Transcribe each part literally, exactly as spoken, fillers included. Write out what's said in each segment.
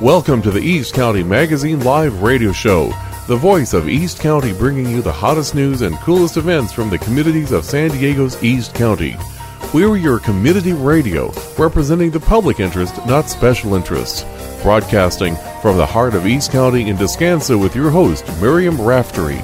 Welcome to the East County Magazine Live Radio Show, the voice of East County, bringing you the hottest news and coolest events from the communities of San Diego's East County. We're your community radio, representing the public interest, not special interests. Broadcasting from the heart of East County in Descanso with your host, Miriam Raftery.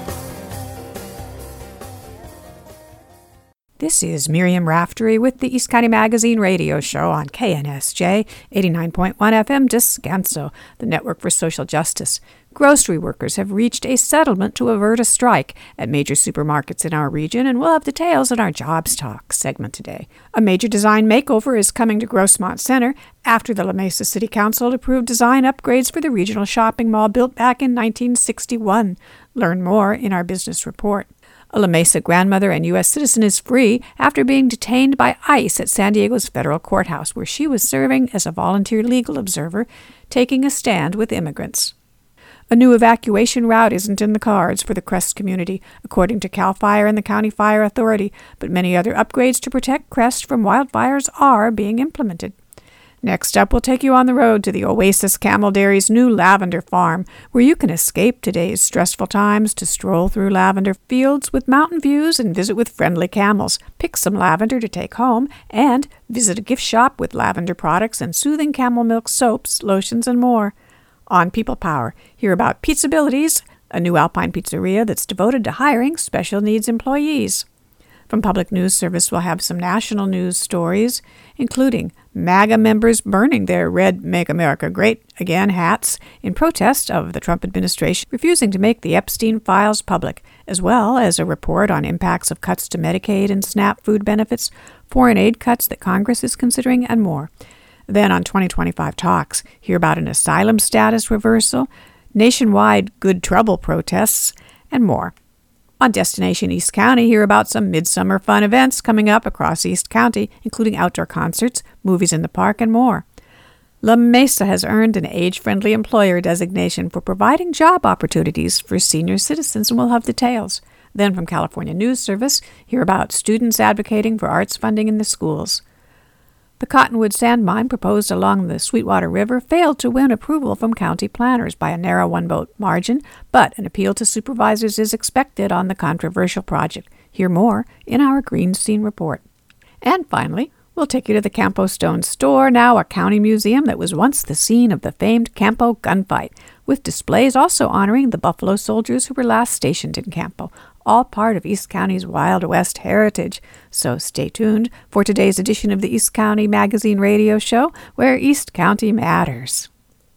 This is Miriam Raftery with the East County Magazine Radio Show on K N S J eighty-nine point one F M Descanso, the Network for Social Justice. Grocery workers have reached a settlement to avert a strike at major supermarkets in our region, and we'll have details in our Jobs Talk segment today. A major design makeover is coming to Grossmont Center after the La Mesa City Council approved design upgrades for the regional shopping mall built back in nineteen sixty-one. Learn more in our business report. A La Mesa grandmother and U S citizen is free after being detained by ICE at San Diego's federal courthouse, where she was serving as a volunteer legal observer, taking a stand with immigrants. A new evacuation route isn't in the cards for the Crest community, according to CAL FIRE and the County Fire Authority, but many other upgrades to protect Crest from wildfires are being implemented. Next up, we'll take you on the road to the Oasis Camel Dairy's new lavender farm, where you can escape today's stressful times to stroll through lavender fields with mountain views and visit with friendly camels, pick some lavender to take home, and visit a gift shop with lavender products and soothing camel milk soaps, lotions, and more. On People Power, hear about Pizzabilities, a new Alpine pizzeria that's devoted to hiring special needs employees. From Public News Service, we'll have some national news stories, including MAGA members burning their red Make America Great Again hats in protest of the Trump administration refusing to make the Epstein files public, as well as a report on impacts of cuts to Medicaid and SNAP food benefits, foreign aid cuts that Congress is considering, and more. Then on twenty twenty-five Talks, hear about an asylum status reversal, nationwide Good Trouble protests, and more. On Destination East County, hear about some midsummer fun events coming up across East County, including outdoor concerts, movies in the park, and more. La Mesa has earned an age-friendly employer designation for providing job opportunities for senior citizens, and we'll have details. Then from California News Service, hear about students advocating for arts funding in the schools. The Cottonwood Sand Mine proposed along the Sweetwater River failed to win approval from county planners by a narrow one-vote margin, but an appeal to supervisors is expected on the controversial project. Hear more in our Green Scene Report. And finally, we'll take you to the Campo Stone Store, now a county museum that was once the scene of the famed Campo gunfight, with displays also honoring the Buffalo soldiers who were last stationed in Campo, all part of East County's Wild West heritage. So stay tuned for today's edition of the East County Magazine Radio Show, where East County matters.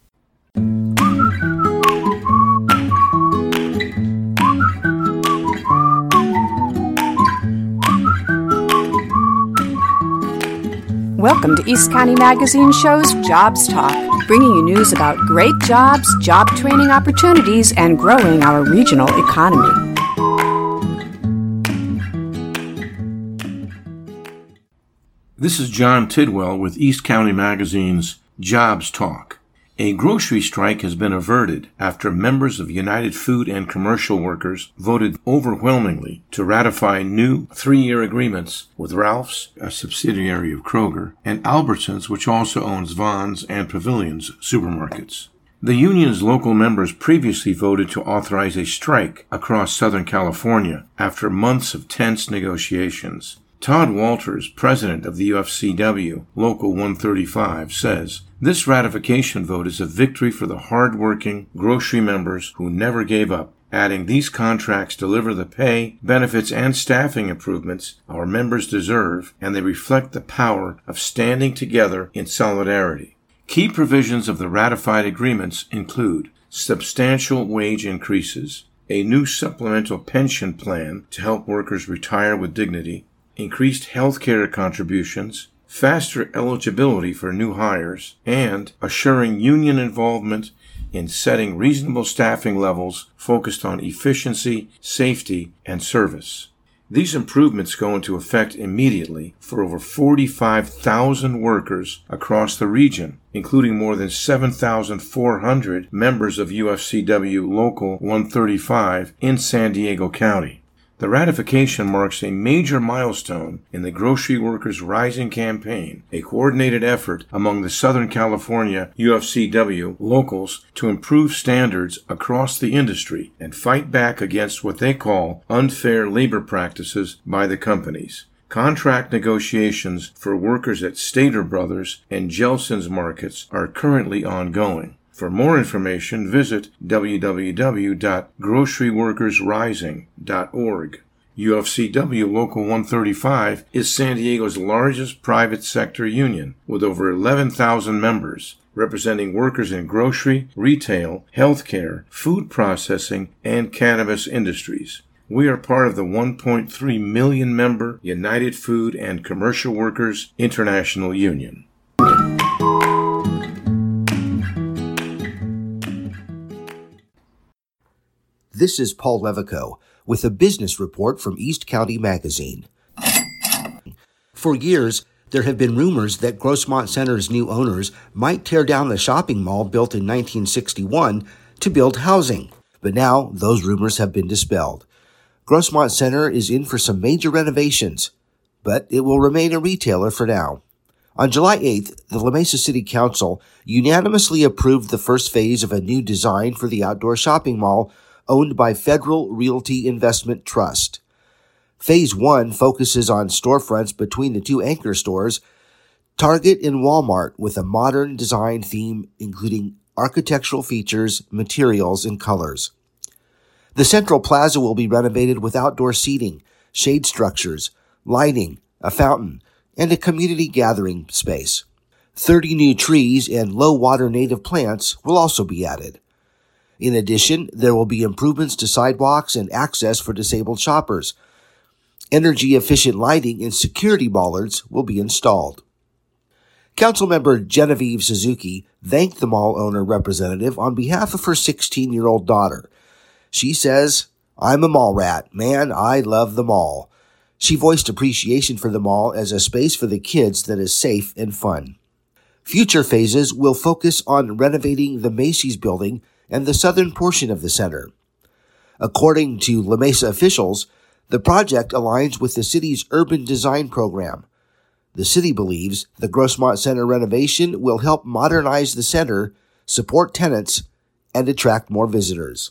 Welcome to East County Magazine Show's Jobs Talk, bringing you news about great jobs, job training opportunities, and growing our regional economy. This is John Tidwell with East County Magazine's Jobs Talk. A grocery strike has been averted after members of United Food and Commercial Workers voted overwhelmingly to ratify new three-year agreements with Ralph's, a subsidiary of Kroger, and Albertsons, which also owns Vons and Pavilions supermarkets. The union's local members previously voted to authorize a strike across Southern California after months of tense negotiations. Todd Walters, president of the U F C W, Local one thirty-five, says, "This ratification vote is a victory for the hard-working grocery members who never gave up," adding, "These contracts deliver the pay, benefits, and staffing improvements our members deserve, and they reflect the power of standing together in solidarity." Key provisions of the ratified agreements include substantial wage increases, a new supplemental pension plan to help workers retire with dignity, increased health care contributions, faster eligibility for new hires, and assuring union involvement in setting reasonable staffing levels focused on efficiency, safety, and service. These improvements go into effect immediately for over forty-five thousand workers across the region, including more than seven thousand four hundred members of U F C W Local one thirty-five in San Diego County. The ratification marks a major milestone in the Grocery Workers Rising campaign, a coordinated effort among the Southern California U F C W locals to improve standards across the industry and fight back against what they call unfair labor practices by the companies. Contract negotiations for workers at Stater Brothers and Jelson's markets are currently ongoing. For more information, visit w w w dot grocery workers rising dot org. U F C W Local one thirty-five is San Diego's largest private sector union, with over eleven thousand members, representing workers in grocery, retail, healthcare, food processing, and cannabis industries. We are part of the one point three million member United Food and Commercial Workers International Union. This is Paul Levico with a business report from East County Magazine. For years, there have been rumors that Grossmont Center's new owners might tear down the shopping mall built in nineteen sixty-one to build housing. But now, those rumors have been dispelled. Grossmont Center is in for some major renovations, but it will remain a retailer for now. On July eighth, the La Mesa City Council unanimously approved the first phase of a new design for the outdoor shopping mall owned by Federal Realty Investment Trust. Phase one focuses on storefronts between the two anchor stores, Target and Walmart, with a modern design theme including architectural features, materials, and colors. The Central Plaza will be renovated with outdoor seating, shade structures, lighting, a fountain, and a community gathering space. thirty new trees and low-water native plants will also be added. In addition, there will be improvements to sidewalks and access for disabled shoppers. Energy-efficient lighting and security bollards will be installed. Councilmember Genevieve Suzuki thanked the mall owner representative on behalf of her sixteen-year-old daughter. She says, "I'm a mall rat. Man, I love the mall." She voiced appreciation for the mall as a space for the kids that is safe and fun. Future phases will focus on renovating the Macy's building and the southern portion of the center. According to La Mesa officials, the project aligns with the city's urban design program. The city believes the Grossmont Center renovation will help modernize the center, support tenants, and attract more visitors.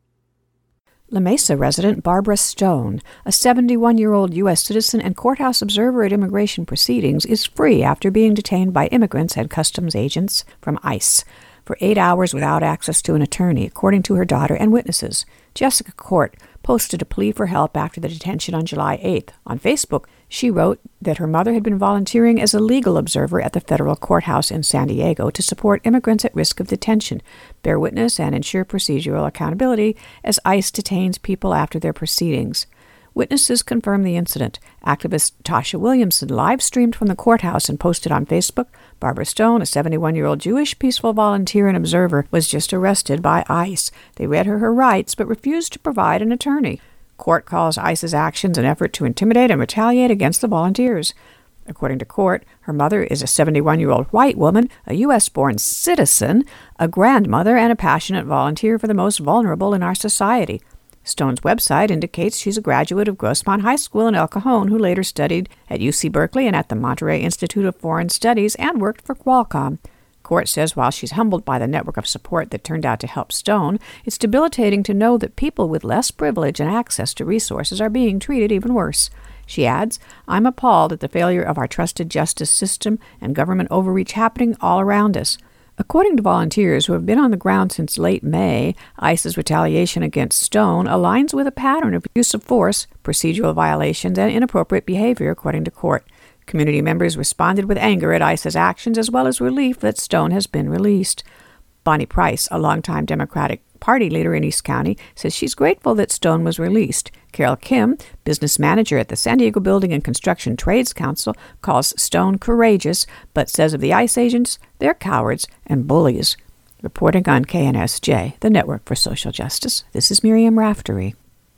La Mesa resident Barbara Stone, a seventy-one-year-old U S citizen and courthouse observer at immigration proceedings, is free after being detained by immigrants and customs agents from ICE for eight hours without access to an attorney, according to her daughter and witnesses. Jessica Court posted a plea for help after the detention on July eighth. On Facebook, she wrote that her mother had been volunteering as a legal observer at the federal courthouse in San Diego to support immigrants at risk of detention, bear witness, and ensure procedural accountability as ICE detains people after their proceedings. Witnesses confirmed the incident. Activist Tasha Williamson live-streamed from the courthouse and posted on Facebook, Barbara Stone, a seventy-one-year-old Jewish peaceful volunteer and observer, was just arrested by ICE. They read her her rights but refused to provide an attorney. Court calls ICE's actions an effort to intimidate and retaliate against the volunteers. According to Court, her mother is a seventy-one-year-old white woman, a U S-born citizen, a grandmother, and a passionate volunteer for the most vulnerable in our society. Stone's website indicates she's a graduate of Grossmont High School in El Cajon, who later studied at U C Berkeley and at the Monterey Institute of Foreign Studies and worked for Qualcomm. Court says while she's humbled by the network of support that turned out to help Stone, it's debilitating to know that people with less privilege and access to resources are being treated even worse. She adds, "I'm appalled at the failure of our trusted justice system and government overreach happening all around us." According to volunteers who have been on the ground since late May, ICE's retaliation against Stone aligns with a pattern of use of force, procedural violations, and inappropriate behavior, according to Court. Community members responded with anger at ICE's actions as well as relief that Stone has been released. Bonnie Price, a longtime Democratic Party leader in East County, says she's grateful that Stone was released. Carol Kim, business manager at the San Diego Building and Construction Trades Council, calls Stone courageous, but says of the ICE agents, they're cowards and bullies. Reporting on K N S J, the Network for Social Justice, this is Miriam Raftery.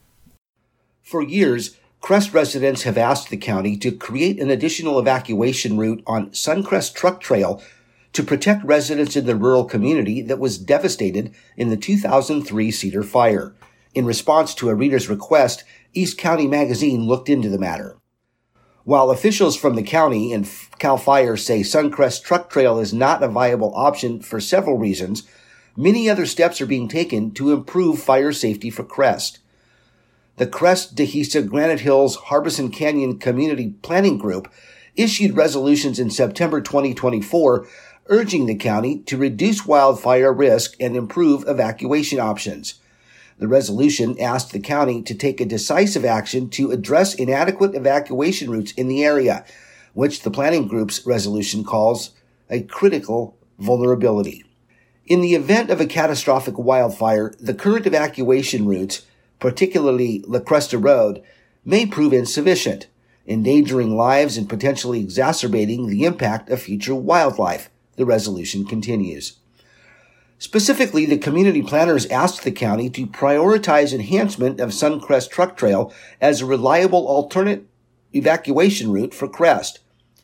For years, Crest residents have asked the county to create an additional evacuation route on Suncrest Truck Trail to protect residents in the rural community that was devastated in the two thousand three Cedar Fire. In response to a reader's request, East County Magazine looked into the matter. While officials from the county and CAL FIRE say Suncrest Truck Trail is not a viable option for several reasons, many other steps are being taken to improve fire safety for Crest. The Crest, Dehesa, Granite Hills, Harbison Canyon Community Planning Group issued resolutions in September twenty twenty-four urging the county to reduce wildfire risk and improve evacuation options. The resolution asked the county to take a decisive action to address inadequate evacuation routes in the area, which the planning group's resolution calls a critical vulnerability. In the event of a catastrophic wildfire, the current evacuation routes, particularly La Cresta Road, may prove insufficient, endangering lives and potentially exacerbating the impact of future wildlife, the resolution continues. Specifically, the community planners asked the county to prioritize enhancement of Suncrest Truck Trail as a reliable alternate evacuation route for Crest.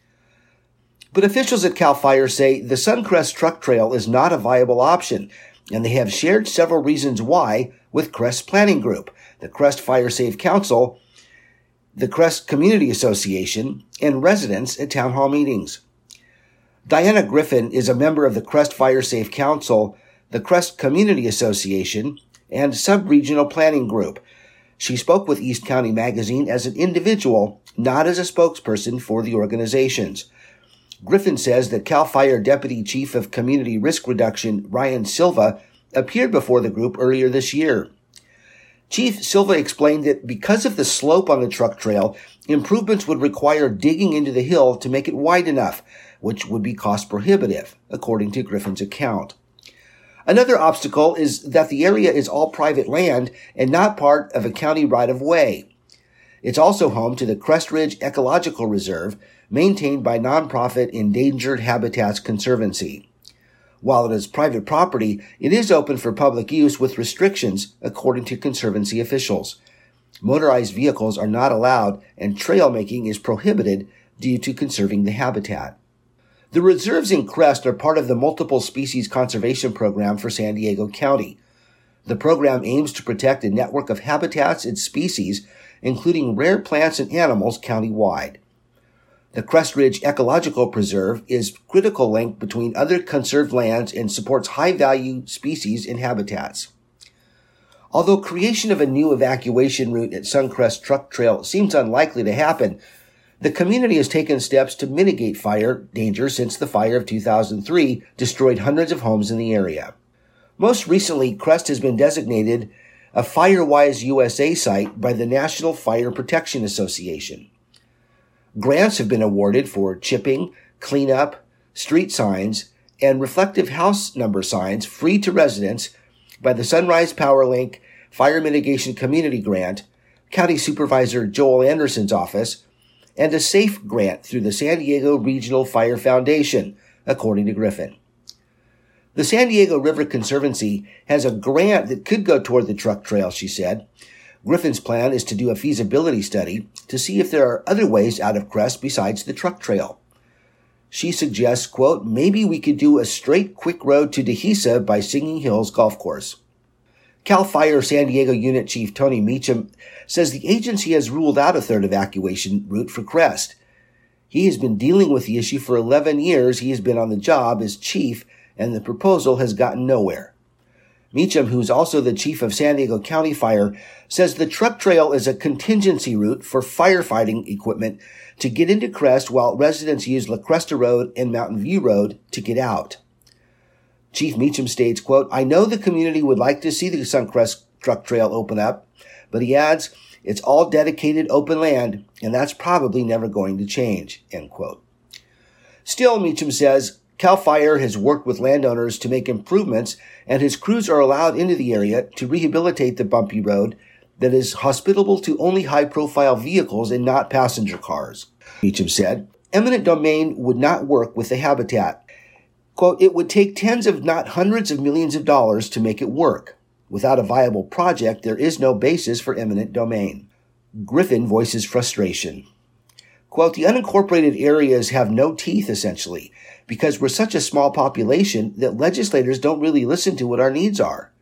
But officials at CAL FIRE say the Suncrest Truck Trail is not a viable option, and they have shared several reasons why with Crest Planning Group, the Crest Fire Safe Council, the Crest Community Association, and residents at town hall meetings. Diana Griffin is a member of the Crest Fire Safe Council, the Crest Community Association, and Sub-Regional Planning Group. She spoke with East County Magazine as an individual, not as a spokesperson for the organizations. Griffin says that CAL FIRE Deputy Chief of Community Risk Reduction Ryan Silva appeared before the group earlier this year. Chief Silva explained that because of the slope on the truck trail, improvements would require digging into the hill to make it wide enough, which would be cost prohibitive, according to Griffin's account. Another obstacle is that the area is all private land and not part of a county right-of-way. It's also home to the Crest Ridge Ecological Reserve, maintained by nonprofit Endangered Habitats Conservancy. While it is private property, it is open for public use with restrictions, according to Conservancy officials. Motorized vehicles are not allowed, and trail making is prohibited due to conserving the habitat. The reserves in Crest are part of the Multiple Species Conservation Program for San Diego County. The program aims to protect a network of habitats and species, including rare plants and animals countywide. The Crest Ridge Ecological Preserve is a critical link between other conserved lands and supports high-value species and habitats. Although creation of a new evacuation route at Suncrest Truck Trail seems unlikely to happen, the community has taken steps to mitigate fire danger since the fire of two thousand three destroyed hundreds of homes in the area. Most recently, Crest has been designated a FireWise U S A site by the National Fire Protection Association. Grants have been awarded for chipping, cleanup, street signs, and reflective house number signs free to residents by the Sunrise PowerLink Fire Mitigation Community Grant, County Supervisor Joel Anderson's office, and a SAFE grant through the San Diego Regional Fire Foundation, according to Griffin. The San Diego River Conservancy has a grant that could go toward the truck trail, she said. Griffin's plan is to do a feasibility study to see if there are other ways out of Crest besides the truck trail. She suggests, quote, maybe we could do a straight quick road to Dehesa by Singing Hills Golf Course. CAL FIRE San Diego Unit Chief Tony Meacham says the agency has ruled out a third evacuation route for Crest. He has been dealing with the issue for eleven years he has been on the job as chief, and the proposal has gotten nowhere. Meacham, who's also the chief of San Diego County Fire, says the truck trail is a contingency route for firefighting equipment to get into Crest while residents use La Cresta Road and Mountain View Road to get out. Chief Meacham states, quote, I know the community would like to see the Suncrest truck trail open up, but he adds, it's all dedicated open land, and that's probably never going to change, end quote. Still, Meacham says, CAL FIRE has worked with landowners to make improvements, and his crews are allowed into the area to rehabilitate the bumpy road that is hospitable to only high-profile vehicles and not passenger cars. Meacham said, eminent domain would not work with the habitat. Quote, it would take tens if not hundreds of millions of dollars to make it work. Without a viable project, there is no basis for eminent domain. Griffin voices frustration. Quote, the unincorporated areas have no teeth, essentially, because we're such a small population that legislators don't really listen to what our needs are.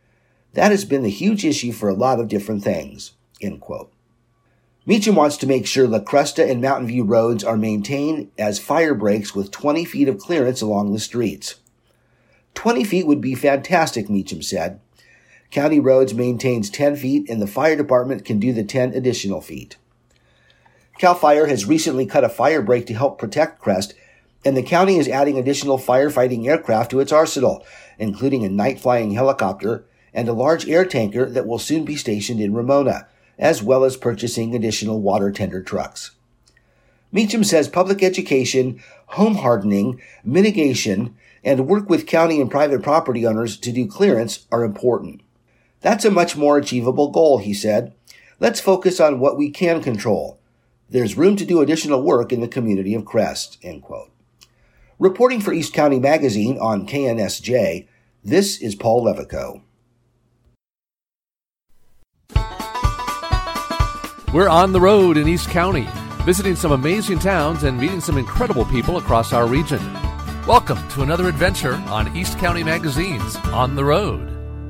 That has been the huge issue for a lot of different things." End quote. Meacham wants to make sure La Cresta and Mountain View roads are maintained as fire breaks with twenty feet of clearance along the streets. twenty feet would be fantastic, Meacham said. County roads maintains ten feet, and the fire department can do the ten additional feet. CAL FIRE has recently cut a fire break to help protect Crest, and the county is adding additional firefighting aircraft to its arsenal, including a night-flying helicopter and a large air tanker that will soon be stationed in Ramona, as well as purchasing additional water tender trucks. Meacham says public education, home hardening, mitigation, and work with county and private property owners to do clearance are important. That's a much more achievable goal, he said. Let's focus on what we can control. There's room to do additional work in the community of Crest, end quote. Reporting for East County Magazine on K N S J, this is Paul Levico. We're on the road in East County, visiting some amazing towns and meeting some incredible people across our region. Welcome to another adventure on East County Magazine's On the Road.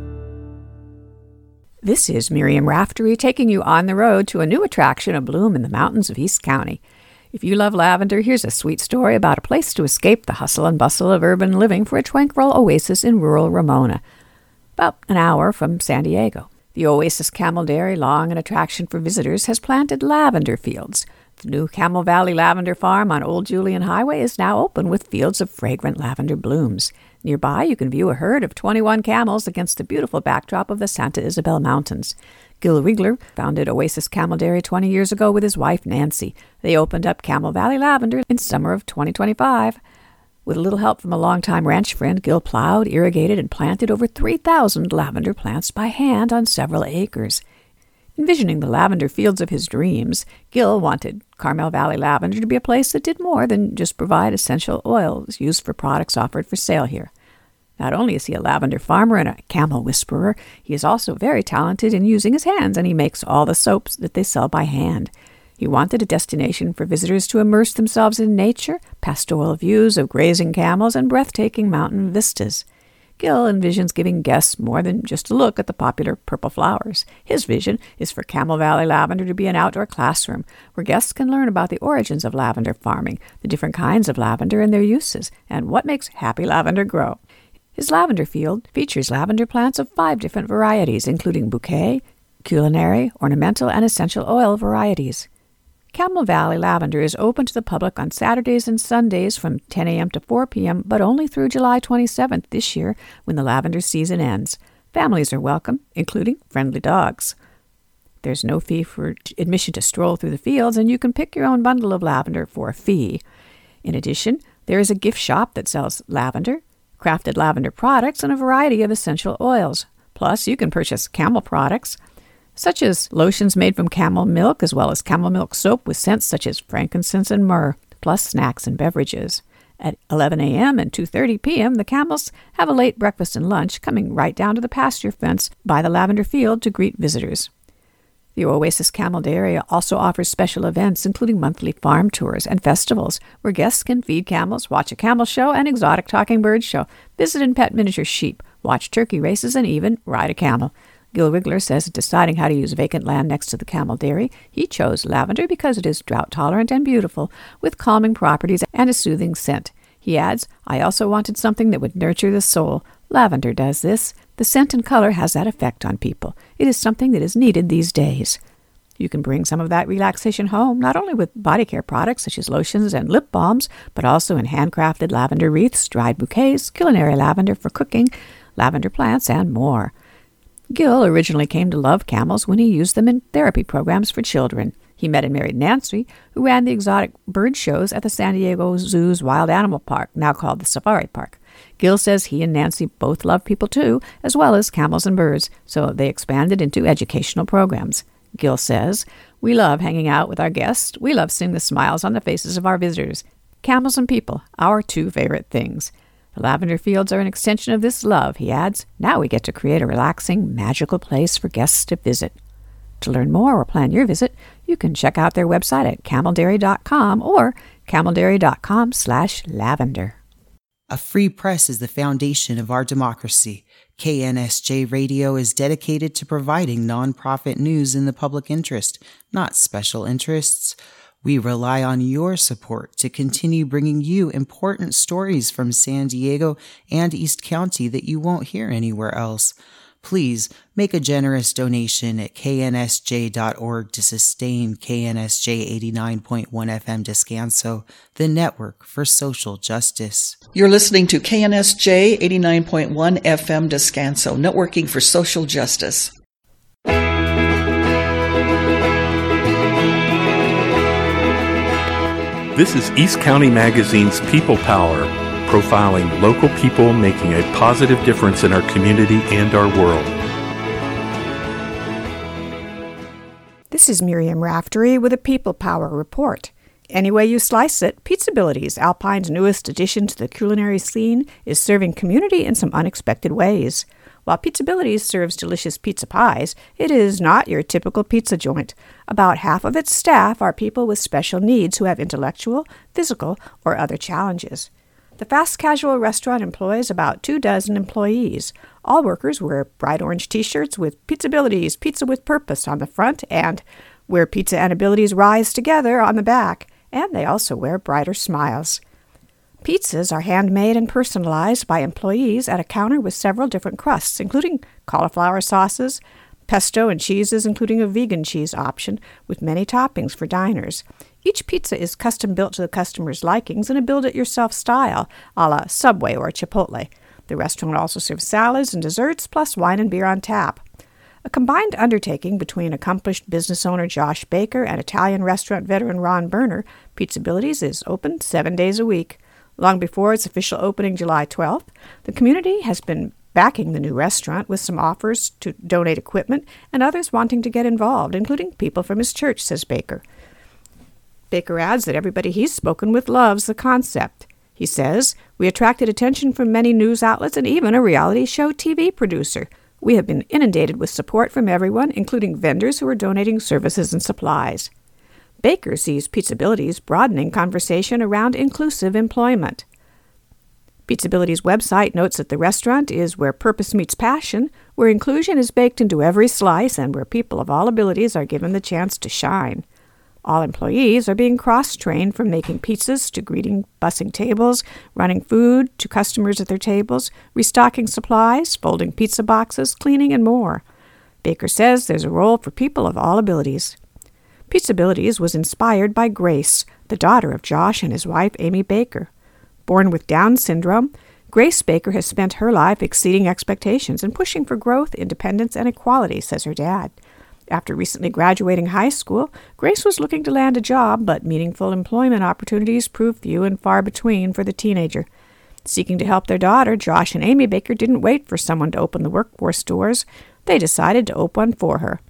This is Miriam Raftery taking you on the road to a new attraction abloom in the mountains of East County. If you love lavender, here's a sweet story about a place to escape the hustle and bustle of urban living for a tranquil oasis in rural Ramona, about an hour from San Diego. The Oasis Camel Dairy, long an attraction for visitors, has planted lavender fields. The new Camel Valley Lavender Farm on Old Julian Highway is now open with fields of fragrant lavender blooms. Nearby, you can view a herd of twenty-one camels against the beautiful backdrop of the Santa Isabel Mountains. Gil Riegler founded Oasis Camel Dairy twenty years ago with his wife, Nancy. They opened up Camel Valley Lavender in summer of twenty twenty-five. With a little help from a longtime ranch friend, Gil plowed, irrigated, and planted over three thousand lavender plants by hand on several acres. Envisioning the lavender fields of his dreams, Gil wanted Carmel Valley Lavender to be a place that did more than just provide essential oils used for products offered for sale here. Not only is he a lavender farmer and a camel whisperer, he is also very talented in using his hands, and he makes all the soaps that they sell by hand. He wanted a destination for visitors to immerse themselves in nature, pastoral views of grazing camels, and breathtaking mountain vistas. Gil envisions giving guests more than just a look at the popular purple flowers. His vision is for Camel Valley Lavender to be an outdoor classroom where guests can learn about the origins of lavender farming, the different kinds of lavender and their uses, and what makes happy lavender grow. His lavender field features lavender plants of five different varieties, including bouquet, culinary, ornamental, and essential oil varieties. Camel Valley Lavender is open to the public on Saturdays and Sundays from ten a.m. to four p.m., but only through July twenty-seventh this year when the lavender season ends. Families are welcome, including friendly dogs. There's no fee for admission to stroll through the fields, and you can pick your own bundle of lavender for a fee. In addition, there is a gift shop that sells lavender, crafted lavender products, and a variety of essential oils. Plus, you can purchase camel products, such as lotions made from camel milk, as well as camel milk soap with scents such as frankincense and myrrh, plus snacks and beverages. At eleven a.m. and two thirty p.m., the camels have a late breakfast and lunch, coming right down to the pasture fence by the lavender field to greet visitors. The Oasis Camel Dairy also offers special events, including monthly farm tours and festivals, where guests can feed camels, watch a camel show, an exotic talking bird show, visit and pet miniature sheep, watch turkey races, and even ride a camel. Gil Riegler says in deciding how to use vacant land next to the Camel Dairy, he chose lavender because it is drought-tolerant and beautiful, with calming properties and a soothing scent. He adds, "I also wanted something that would nurture the soul. Lavender does this. The scent and color has that effect on people. It is something that is needed these days." You can bring some of that relaxation home, not only with body care products such as lotions and lip balms, but also in handcrafted lavender wreaths, dried bouquets, culinary lavender for cooking, lavender plants, and more. Gil originally came to love camels when he used them in therapy programs for children. He met and married Nancy, who ran the exotic bird shows at the San Diego Zoo's Wild Animal Park, now called the Safari Park. Gil says he and Nancy both love people too, as well as camels and birds, so they expanded into educational programs. Gil says, "We love hanging out with our guests. We love seeing the smiles on the faces of our visitors. Camels and people, our two favorite things. The lavender fields are an extension of this love," he adds. "Now we get to create a relaxing, magical place for guests to visit." To learn more or plan your visit, you can check out their website at camel dairy dot com or camel dairy dot com slash lavender. A free press is the foundation of our democracy. K N S J Radio is dedicated to providing nonprofit news in the public interest, not special interests. We rely on your support to continue bringing you important stories from San Diego and East County that you won't hear anywhere else. Please make a generous donation at K N S J dot org to sustain K N S J eighty-nine point one F M Descanso, the network for social justice. You're listening to K N S J eighty-nine point one F M Descanso, networking for social justice. This is East County Magazine's People Power, profiling local people making a positive difference in our community and our world. This is Miriam Raftery with a People Power report. Any way you slice it, Pizzabilities, Alpine's newest addition to the culinary scene, is serving community in some unexpected ways. While Pizzabilities serves delicious pizza pies, it is not your typical pizza joint. About half of its staff are people with special needs who have intellectual, physical, or other challenges. The fast casual restaurant employs about two dozen employees. All workers wear bright orange t-shirts with Pizzabilities, Pizza with Purpose on the front, and Where Pizza and Abilities Rise Together on the back, and they also wear brighter smiles. Pizzas are handmade and personalized by employees at a counter with several different crusts, including cauliflower sauces, pesto and cheeses, including a vegan cheese option, with many toppings for diners. Each pizza is custom built to the customer's likings in a build-it-yourself style, a la Subway or Chipotle. The restaurant also serves salads and desserts, plus wine and beer on tap. A combined undertaking between accomplished business owner Josh Baker and Italian restaurant veteran Ron Berner, Pizzabilities is open seven days a week. Long before its official opening July twelfth, the community has been backing the new restaurant with some offers to donate equipment and others wanting to get involved, including people from his church, says Baker. Baker adds that everybody he's spoken with loves the concept. He says, "We attracted attention from many news outlets and even a reality show T V producer. We have been inundated with support from everyone, including vendors who are donating services and supplies." Baker sees Pizzabilities broadening conversation around inclusive employment. Pizzabilities' website notes that the restaurant is where purpose meets passion, where inclusion is baked into every slice, and where people of all abilities are given the chance to shine. All employees are being cross-trained from making pizzas to greeting bussing tables, running food to customers at their tables, restocking supplies, folding pizza boxes, cleaning, and more. Baker says there's a role for people of all abilities. Pizzabilities was inspired by Grace, the daughter of Josh and his wife, Amy Baker. Born with Down syndrome, Grace Baker has spent her life exceeding expectations and pushing for growth, independence, and equality, says her dad. After recently graduating high school, Grace was looking to land a job, but meaningful employment opportunities proved few and far between for the teenager. Seeking to help their daughter, Josh and Amy Baker didn't wait for someone to open the workforce doors. They decided to open one for her.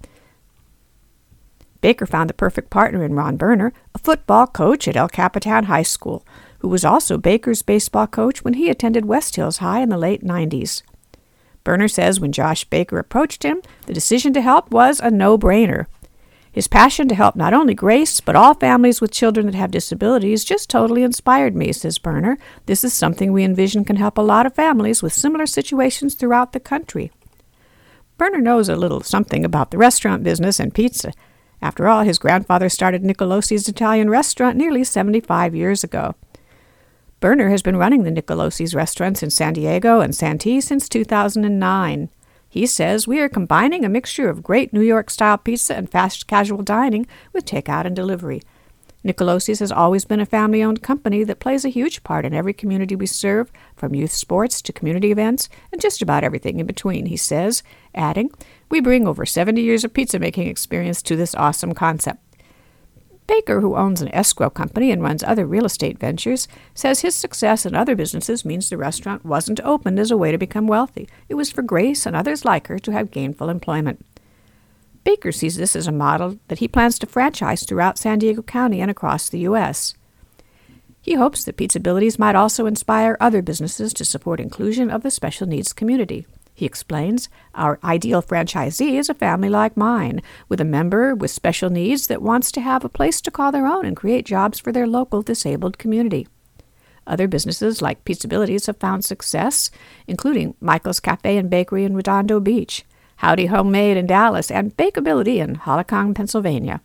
Baker found the perfect partner in Ron Berner, a football coach at El Capitan High School, who was also Baker's baseball coach when he attended West Hills High in the late nineties. Berner says when Josh Baker approached him, the decision to help was a no-brainer. His passion to help not only Grace, but all families with children that have disabilities just totally inspired me, says Berner. This is something we envision can help a lot of families with similar situations throughout the country. Berner knows a little something about the restaurant business and pizza. After all, his grandfather started Nicolosi's Italian restaurant nearly seventy-five years ago. Berner has been running the Nicolosi's restaurants in San Diego and Santee since two thousand nine. He says, "We are combining a mixture of great New York-style pizza and fast casual dining with takeout and delivery. Nicolosi's has always been a family-owned company that plays a huge part in every community we serve, from youth sports to community events and just about everything in between," he says, adding, "We bring over seventy years of pizza-making experience to this awesome concept." Baker, who owns an escrow company and runs other real estate ventures, says his success in other businesses means the restaurant wasn't opened as a way to become wealthy. It was for Grace and others like her to have gainful employment. Baker sees this as a model that he plans to franchise throughout San Diego County and across the U S He hopes that Pizzabilities might also inspire other businesses to support inclusion of the special needs community. He explains, "Our ideal franchisee is a family like mine, with a member with special needs that wants to have a place to call their own and create jobs for their local disabled community. Other businesses like Pizzabilities have found success, including Michael's Cafe and Bakery in Redondo Beach, Howdy Homemade in Dallas, and Bakeability in Hollicong, Pennsylvania.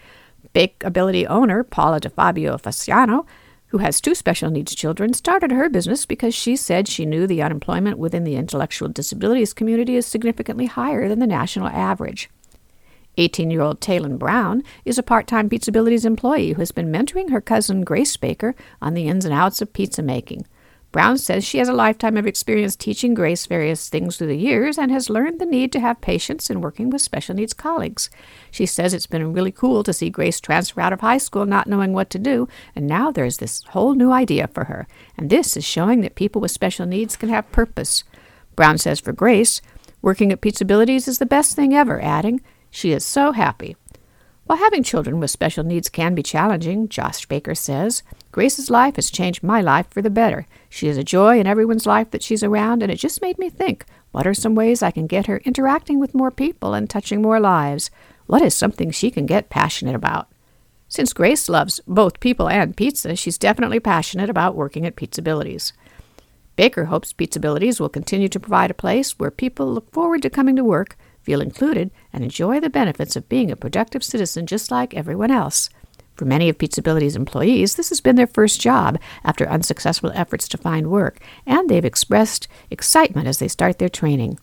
Bakeability owner Paula DeFabio Fasciano, who has two special needs children, started her business because she said she knew the unemployment within the intellectual disabilities community is significantly higher than the national average. eighteen-year-old Taylin Brown is a part-time Pizzabilities employee who has been mentoring her cousin Grace Baker on the ins and outs of pizza making. Brown says she has a lifetime of experience teaching Grace various things through the years and has learned the need to have patience in working with special needs colleagues. She says it's been really cool to see Grace transfer out of high school not knowing what to do, and now there's this whole new idea for her, and this is showing that people with special needs can have purpose. Brown says for Grace, working at Pizzabilities is the best thing ever, adding, she is so happy. While having children with special needs can be challenging, Josh Baker says, Grace's life has changed my life for the better. She is a joy in everyone's life that she's around, and it just made me think, what are some ways I can get her interacting with more people and touching more lives? What is something she can get passionate about? Since Grace loves both people and pizza, she's definitely passionate about working at Pizzabilities. Baker hopes Pizzabilities will continue to provide a place where people look forward to coming to work, feel included, and enjoy the benefits of being a productive citizen just like everyone else. For many of Pizzabilities employees, this has been their first job after unsuccessful efforts to find work, and they've expressed excitement as they start their training.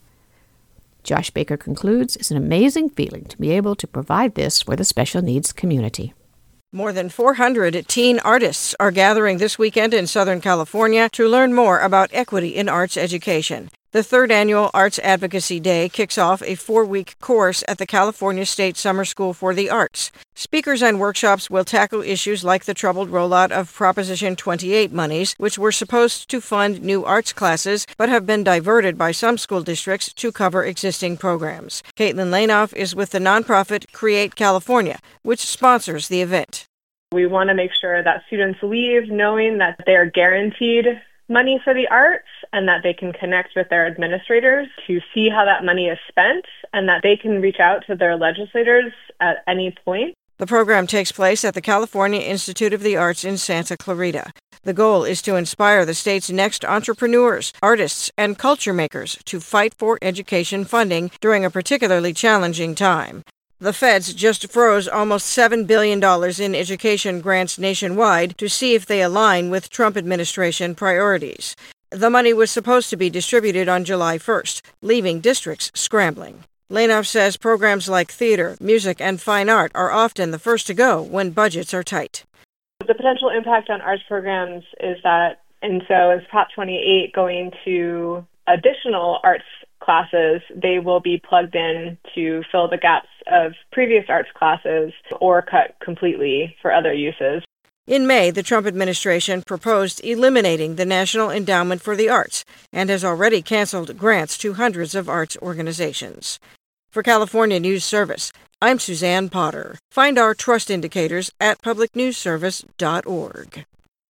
Josh Baker concludes, it's an amazing feeling to be able to provide this for the special needs community. More than four hundred teen artists are gathering this weekend in Southern California to learn more about equity in arts education. The third annual Arts Advocacy Day kicks off a four-week course at the California State Summer School for the Arts. Speakers and workshops will tackle issues like the troubled rollout of Proposition twenty-eight monies, which were supposed to fund new arts classes but have been diverted by some school districts to cover existing programs. Caitlin Lainoff is with the nonprofit Create California, which sponsors the event. We want to make sure that students leave knowing that they are guaranteed money for the arts and that they can connect with their administrators to see how that money is spent and that they can reach out to their legislators at any point. The program takes place at the California Institute of the Arts in Santa Clarita. The goal is to inspire the state's next entrepreneurs, artists, and culture makers to fight for education funding during a particularly challenging time. The feds just froze almost seven billion dollars in education grants nationwide to see if they align with Trump administration priorities. The money was supposed to be distributed on July first, leaving districts scrambling. Lainoff says programs like theater, music, and fine art are often the first to go when budgets are tight. The potential impact on arts programs is that, and so is Prop twenty-eight going to additional arts classes, they will be plugged in to fill the gaps of previous arts classes or cut completely for other uses. In May, the Trump administration proposed eliminating the National Endowment for the Arts and has already canceled grants to hundreds of arts organizations. For California News Service, I'm Suzanne Potter. Find our trust indicators at public news service dot org.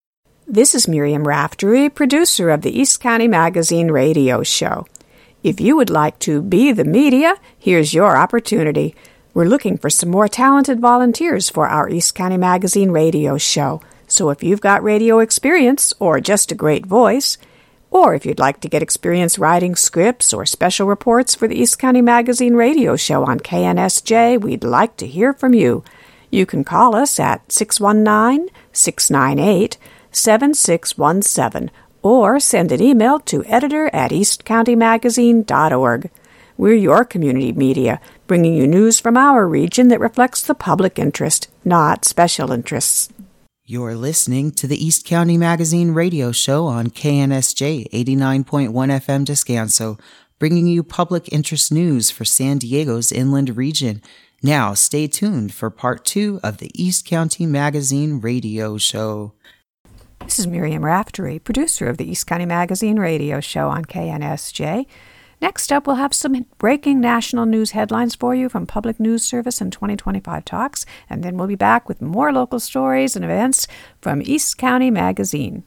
This is Miriam Raftery, producer of the East County Magazine radio show. If you would like to be the media, here's your opportunity. We're looking for some more talented volunteers for our East County Magazine radio show. So if you've got radio experience or just a great voice, or if you'd like to get experience writing scripts or special reports for the East County Magazine radio show on K N S J, we'd like to hear from you. You can call us at six one nine, six nine eight, seven six one seven or send an email to editor at east county magazine dot org. We're your community media, bringing you news from our region that reflects the public interest, not special interests. You're listening to the East County Magazine radio show on K N S J eighty-nine point one F M Descanso, bringing you public interest news for San Diego's inland region. Now, stay tuned for part two of the East County Magazine radio show. This is Miriam Raftery, producer of the East County Magazine radio show on K N S J. Next up, we'll have some breaking national news headlines for you from Public News Service and twenty twenty-five Talks, and then we'll be back with more local stories and events from East County Magazine.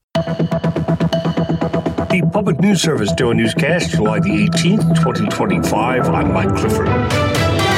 The Public News Service Daily Newscast, July the eighteenth, twenty twenty-five. I'm Mike Clifford.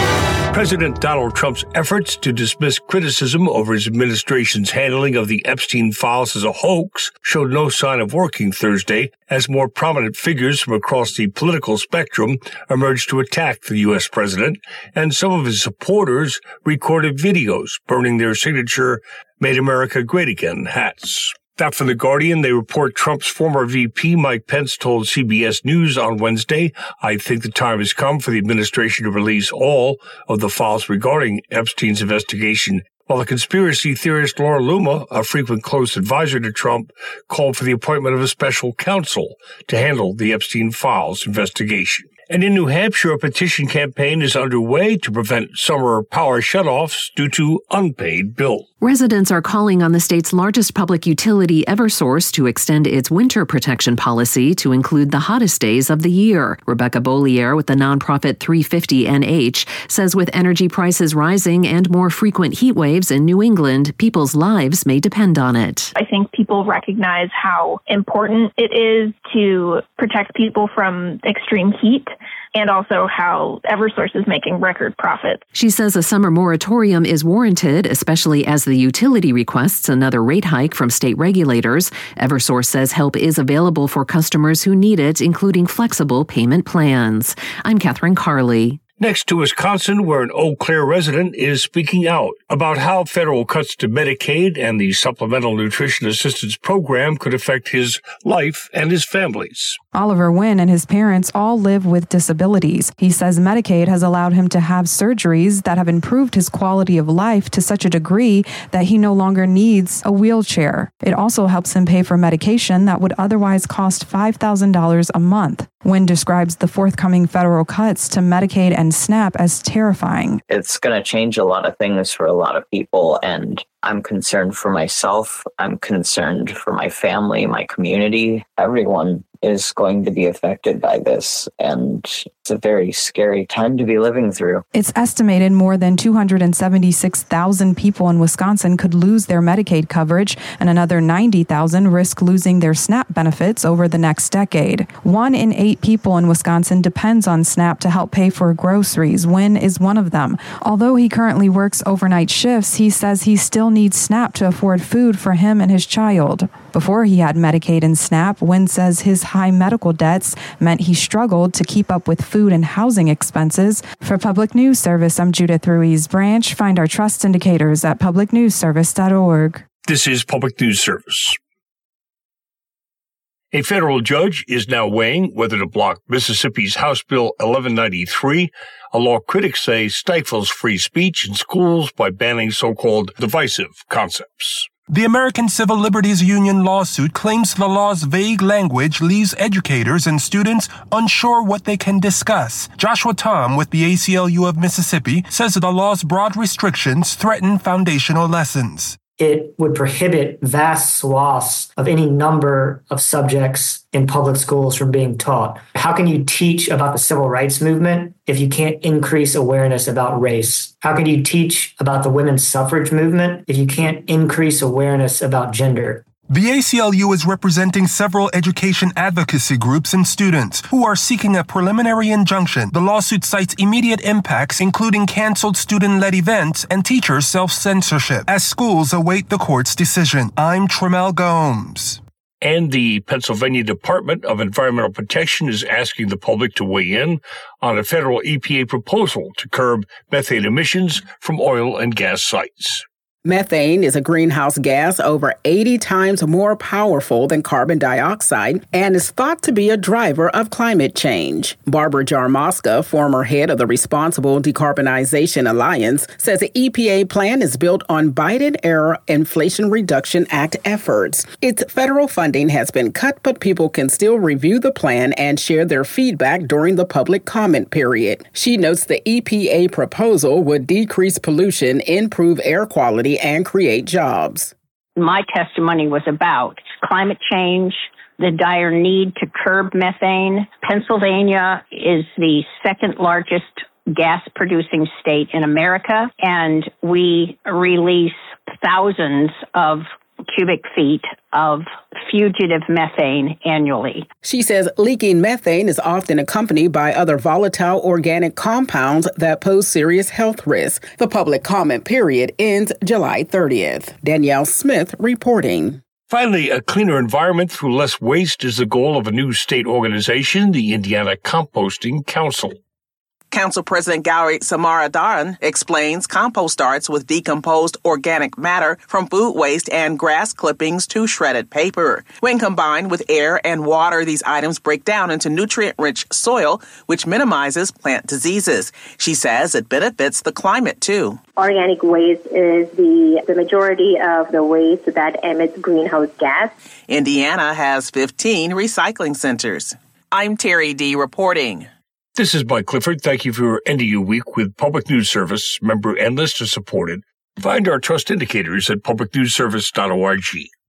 President Donald Trump's efforts to dismiss criticism over his administration's handling of the Epstein files as a hoax showed no sign of working Thursday as more prominent figures from across the political spectrum emerged to attack the U S president, and some of his supporters recorded videos burning their signature Made America Great Again hats. Back from The Guardian, they report Trump's former V P, Mike Pence, told C B S News on Wednesday, "I think the time has come for the administration to release all of the files regarding Epstein's investigation," while the conspiracy theorist Laura Loomer, a frequent close advisor to Trump, called for the appointment of a special counsel to handle the Epstein files investigation. And in New Hampshire, a petition campaign is underway to prevent summer power shutoffs due to unpaid bills. Residents are calling on the state's largest public utility, Eversource, to extend its winter protection policy to include the hottest days of the year. Rebecca Bollier with the nonprofit three fifty N H says with energy prices rising and more frequent heat waves in New England, people's lives may depend on it. I think people recognize how important it is to protect people from extreme heat, and also how Eversource is making record profits. She says a summer moratorium is warranted, especially as the utility requests another rate hike from state regulators. Eversource says help is available for customers who need it, including flexible payment plans. I'm Catherine Carley. Next to Wisconsin, where an Eau Claire resident is speaking out about how federal cuts to Medicaid and the Supplemental Nutrition Assistance Program could affect his life and his family's. Oliver Wynn and his parents all live with disabilities. He says Medicaid has allowed him to have surgeries that have improved his quality of life to such a degree that he no longer needs a wheelchair. It also helps him pay for medication that would otherwise cost five thousand dollars a month. Wynn describes the forthcoming federal cuts to Medicaid and SNAP as terrifying. It's going to change a lot of things for a lot of people, and I'm concerned for myself. I'm concerned for my family, my community. Everyone is going to be affected by this, and it's a very scary time to be living through. It's estimated more than two hundred seventy-six thousand people in Wisconsin could lose their Medicaid coverage, and another ninety thousand risk losing their SNAP benefits over the next decade. One in eight people in Wisconsin depends on SNAP to help pay for groceries. Wynn is one of them. Although he currently works overnight shifts, he says he still needs SNAP to afford food for him and his child. Before he had Medicaid and SNAP, Wynn says his high medical debts meant he struggled to keep up with food and housing expenses. For Public News Service, I'm Judith Ruiz Branch. Find our trust indicators at public news service dot org. This is Public News Service. A federal judge is now weighing whether to block Mississippi's House Bill eleven ninety-three, a law critics say stifles free speech in schools by banning so-called divisive concepts. The American Civil Liberties Union lawsuit claims the law's vague language leaves educators and students unsure what they can discuss. Joshua Tom with the A C L U of Mississippi says the law's broad restrictions threaten foundational lessons. It would prohibit vast swaths of any number of subjects in public schools from being taught. How can you teach about the civil rights movement if you can't increase awareness about race? How can you teach about the women's suffrage movement if you can't increase awareness about gender? The A C L U is representing several education advocacy groups and students who are seeking a preliminary injunction. The lawsuit cites immediate impacts, including canceled student-led events and teachers' self-censorship, as schools await the court's decision. I'm Tremel Gomes. And the Pennsylvania Department of Environmental Protection is asking the public to weigh in on a federal E P A proposal to curb methane emissions from oil and gas sites. Methane is a greenhouse gas over eighty times more powerful than carbon dioxide and is thought to be a driver of climate change. Barbara Jarmoska, former head of the Responsible Decarbonization Alliance, says the E P A plan is built on Biden-era Inflation Reduction Act efforts. Its federal funding has been cut, but people can still review the plan and share their feedback during the public comment period. She notes the E P A proposal would decrease pollution, improve air quality, and create jobs. My testimony was about climate change, the dire need to curb methane. Pennsylvania is the second largest gas-producing state in America, and we release thousands of cubic feet of fugitive methane annually. She says leaking methane is often accompanied by other volatile organic compounds that pose serious health risks. The public comment period ends July thirtieth. Danielle Smith reporting. Finally, a cleaner environment through less waste is the goal of a new state organization, the Indiana Composting Council. Council President Gauri Samaradharan explains compost starts with decomposed organic matter from food waste and grass clippings to shredded paper. When combined with air and water, these items break down into nutrient-rich soil, which minimizes plant diseases. She says it benefits the climate, too. Organic waste is the, the majority of the waste that emits greenhouse gas. Indiana has fifteen recycling centers. I'm Terry D. reporting. This is Mike Clifford. Thank you for your end of your week with Public News Service, member and listener supported. Find our trust indicators at public news service dot org.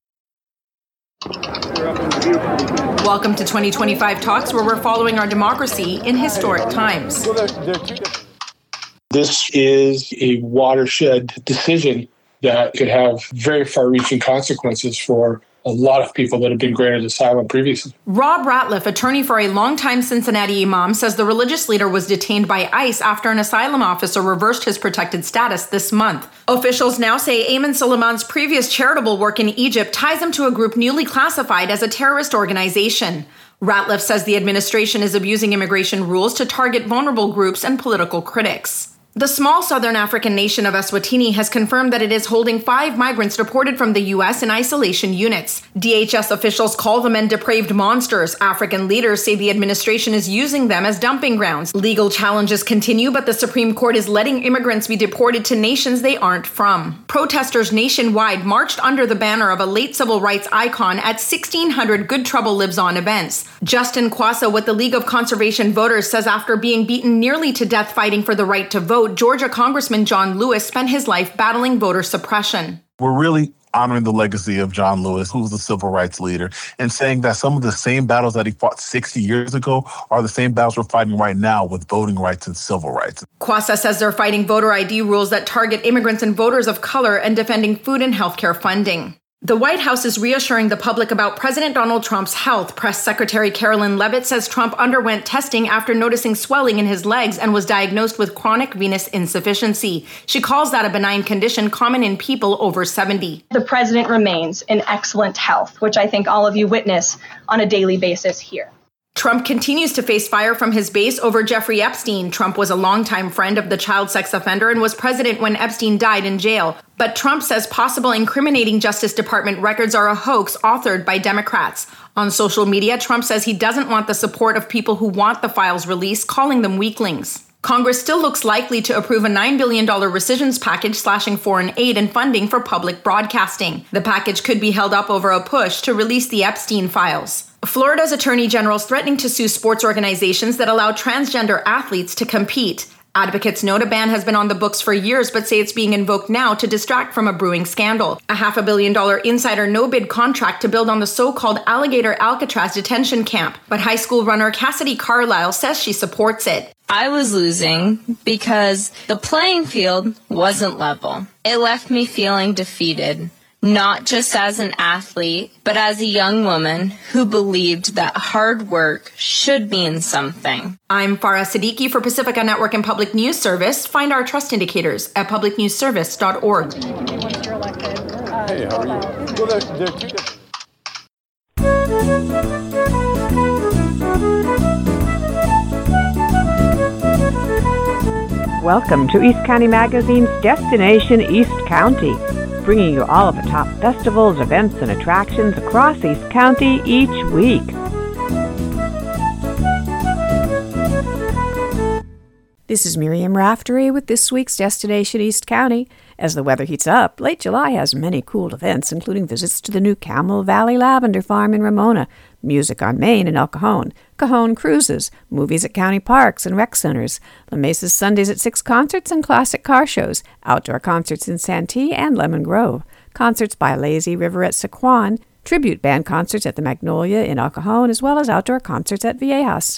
Welcome to twenty twenty-five Talks, where we're following our democracy in historic times. This is a watershed decision that could have very far-reaching consequences for a lot of people that have been granted asylum previously. Rob Ratliff, attorney for a longtime Cincinnati imam, says the religious leader was detained by ICE after an asylum officer reversed his protected status this month. Officials now say Ayman Suleiman's previous charitable work in Egypt ties him to a group newly classified as a terrorist organization. Ratliff says the administration is abusing immigration rules to target vulnerable groups and political critics. The small southern African nation of Eswatini has confirmed that it is holding five migrants deported from the U S in isolation units. D H S officials call the men depraved monsters. African leaders say the administration is using them as dumping grounds. Legal challenges continue, but the Supreme Court is letting immigrants be deported to nations they aren't from. Protesters nationwide marched under the banner of a late civil rights icon at sixteen hundred Good Trouble Lives On events. Justin Kwasa with the League of Conservation Voters says after being beaten nearly to death fighting for the right to vote, Georgia Congressman John Lewis spent his life battling voter suppression. We're really honoring the legacy of John Lewis, who was a civil rights leader, and saying that some of the same battles that he fought sixty years ago are the same battles we're fighting right now with voting rights and civil rights. Kwasa says they're fighting voter I D rules that target immigrants and voters of color and defending food and healthcare funding. The White House is reassuring the public about President Donald Trump's health. Press Secretary Carolyn Leavitt says Trump underwent testing after noticing swelling in his legs and was diagnosed with chronic venous insufficiency. She calls that a benign condition common in people over seventy. The president remains in excellent health, which I think all of you witness on a daily basis here. Trump continues to face fire from his base over Jeffrey Epstein. Trump was a longtime friend of the child sex offender and was president when Epstein died in jail. But Trump says possible incriminating Justice Department records are a hoax authored by Democrats. On social media, Trump says he doesn't want the support of people who want the files released, calling them weaklings. Congress still looks likely to approve a nine billion dollars rescissions package slashing foreign aid and funding for public broadcasting. The package could be held up over a push to release the Epstein files. Florida's attorney general is threatening to sue sports organizations that allow transgender athletes to compete. Advocates note a ban has been on the books for years, but say it's being invoked now to distract from a brewing scandal. A half a billion dollar insider no-bid contract to build on the so-called Alligator Alcatraz detention camp. But high school runner Cassidy Carlisle says she supports it. I was losing because the playing field wasn't level. It left me feeling defeated. Not just as an athlete, but as a young woman who believed that hard work should mean something. I'm Farah Siddiqui for Pacifica Network and Public News Service. Find our trust indicators at public news service dot org. Hey, how are you? Well, there, there are two different... Welcome to East County Magazine's Destination East County, bringing you all of the top festivals, events, and attractions across East County each week. This is Miriam Raftery with this week's Destination East County. As the weather heats up, late July has many cool events, including visits to the new Camel Valley Lavender Farm in Ramona, music on Main in El Cajon, Cajon Cruises, movies at county parks and rec centers, La Mesa's Sundays at Six concerts and classic car shows, outdoor concerts in Santee and Lemon Grove, concerts by Lazy River at Sequan, tribute band concerts at the Magnolia in El Cajon, as well as outdoor concerts at Viejas.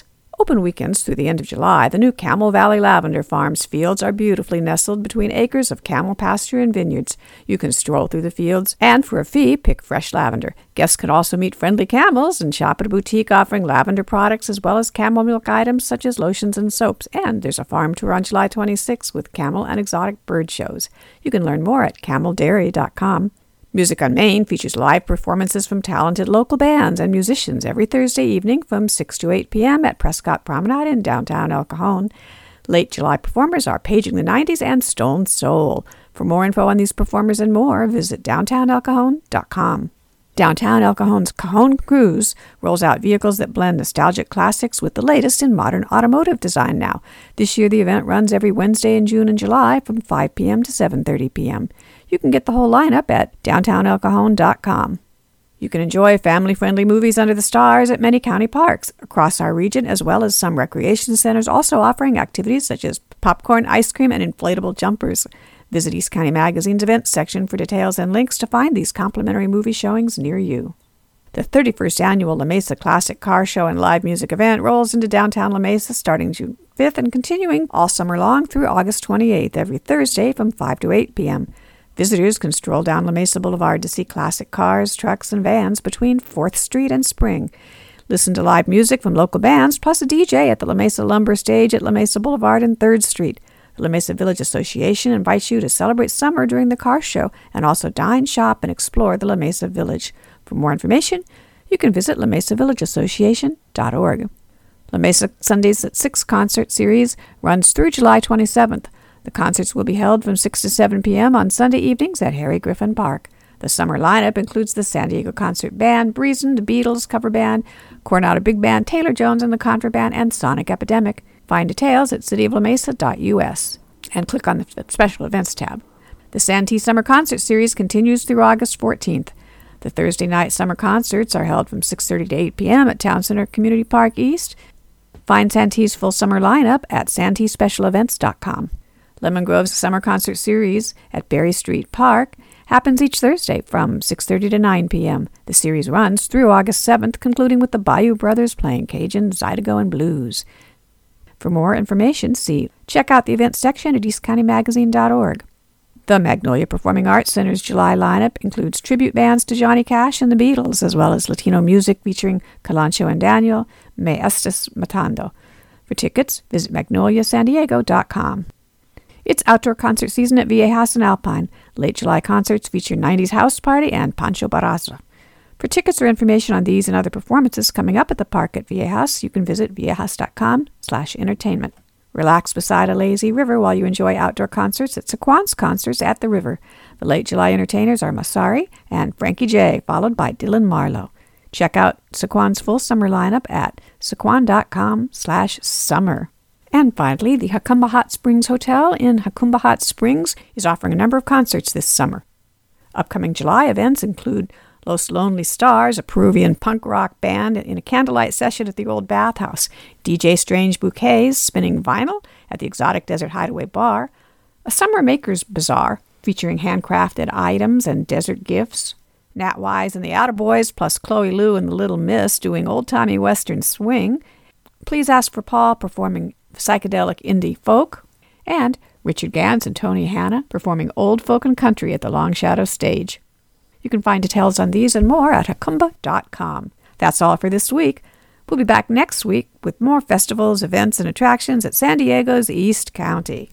Open weekends through the end of July, the new Camel Valley Lavender Farms fields are beautifully nestled between acres of camel pasture and vineyards. You can stroll through the fields and, for a fee, pick fresh lavender. Guests can also meet friendly camels and shop at a boutique offering lavender products as well as camel milk items such as lotions and soaps. And there's a farm tour on July twenty-sixth with camel and exotic bird shows. You can learn more at camel dairy dot com. Music on Main features live performances from talented local bands and musicians every Thursday evening from six to eight p.m. at Prescott Promenade in downtown El Cajon. Late July performers are Paging the nineties and Stone Soul. For more info on these performers and more, visit downtown el cajon dot com. Downtown El Cajon's Cajon Cruise rolls out vehicles that blend nostalgic classics with the latest in modern automotive design now. This year, the event runs every Wednesday in June and July from five p.m. to seven thirty p.m. You can get the whole lineup at downtown el cajon dot com. You can enjoy family-friendly movies under the stars at many county parks across our region, as well as some recreation centers also offering activities such as popcorn, ice cream, and inflatable jumpers. Visit East County Magazine's events section for details and links to find these complimentary movie showings near you. The thirty-first annual La Mesa Classic Car Show and Live Music event rolls into downtown La Mesa starting June fifth and continuing all summer long through August twenty-eighth, every Thursday from five to eight p.m. Visitors can stroll down La Mesa Boulevard to see classic cars, trucks, and vans between fourth Street and Spring. Listen to live music from local bands, plus a D J at the La Mesa Lumber Stage at La Mesa Boulevard and third Street. The La Mesa Village Association invites you to celebrate summer during the car show and also dine, shop, and explore the La Mesa Village. For more information, you can visit la mesa village association dot org. La Mesa Sundays at six concert series runs through July twenty-seventh. The concerts will be held from six to seven p.m. on Sunday evenings at Harry Griffin Park. The summer lineup includes the San Diego Concert Band, Breezen, the Beatles Cover Band, Coronado Big Band, Taylor Jones and the Contra Band, and Sonic Epidemic. Find details at city of la mesa dot u s and click on the Special Events tab. The Santee Summer Concert Series continues through August fourteenth. The Thursday night summer concerts are held from six thirty to eight p.m. at Town Center Community Park East. Find Santee's full summer lineup at santee special events dot com. Lemon Grove's Summer Concert Series at Berry Street Park happens each Thursday from six thirty to nine p.m. The series runs through August seventh, concluding with the Bayou Brothers playing Cajun, Zydeco, and Blues. For more information, see check out the events section at east county magazine dot org. The Magnolia Performing Arts Center's July lineup includes tribute bands to Johnny Cash and the Beatles, as well as Latino music featuring Calancho and Daniel, Me Estás Matando. For tickets, visit magnolia san diego dot com. It's outdoor concert season at Viejas and Alpine. Late July concerts feature nineties House Party and Pancho Barraza. For tickets or information on these and other performances coming up at the park at Viejas, you can visit viejas dot com slash entertainment. Relax beside a lazy river while you enjoy outdoor concerts at Saquon's Concerts at the River. The late July entertainers are Masari and Frankie J, followed by Dylan Marlowe. Check out Saquon's full summer lineup at saquon dot com slash summer. And finally, the Jacumba Hot Springs Hotel in Jacumba Hot Springs is offering a number of concerts this summer. Upcoming July events include Los Lonely Stars, a Peruvian punk rock band, in a candlelight session at the Old Bathhouse, D J Strange Bouquets spinning vinyl at the Exotic Desert Hideaway Bar, a Summer Makers Bazaar featuring handcrafted items and desert gifts, Nat Wise and the Attaboys, plus Chloe Lou and the Little Miss doing old-timey Western swing, Please Ask for Paul performing psychedelic indie folk, and Richard Gans and Tony Hanna performing old folk and country at the Long Shadow Stage. You can find details on these and more at jacumba dot com. That's all for this week. We'll be back next week with more festivals, events, and attractions at San Diego's East County.